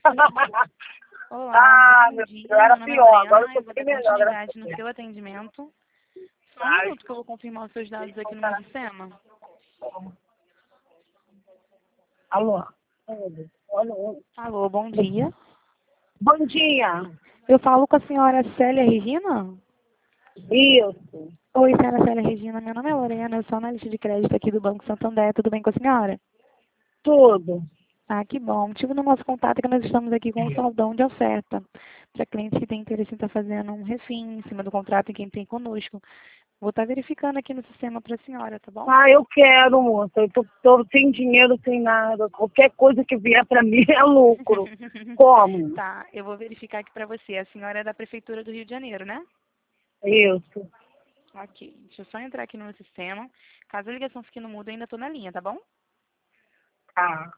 Olá, bom meu dia. Deus, era Meu nome é pior, agora Lorena eu e tô vou bem dar melhor, graças a continuidade no Deus. seu atendimento. Só um Ai, minuto que eu vou confirmar os seus dados aqui no meu sistema. alô? Alô? Alô, bom dia. Bom dia. Eu falo com a senhora Célia Regina? Isso, Oi, senhora Célia Regina. Meu nome é Lorena, eu sou analista de crédito aqui do Banco Santander. Tudo bem com a senhora? tudo. Ah, que bom. O motivo do nosso contato é que nós estamos aqui com um saldão de oferta para clientes que têm interesse em estar fazendo um refim em cima do contrato em quem tem conosco. Vou estar verificando aqui no sistema para a senhora, tá bom? Ah, eu quero, moça. Eu tô sem dinheiro, sem nada. Qualquer coisa que vier pra mim é lucro. Como? Tá, eu vou verificar aqui para você. A senhora é da Prefeitura do Rio de Janeiro, né? Isso. Ok, deixa eu só entrar aqui no meu sistema. Caso a ligação fique no mudo, eu ainda estou na linha, tá bom? Ah.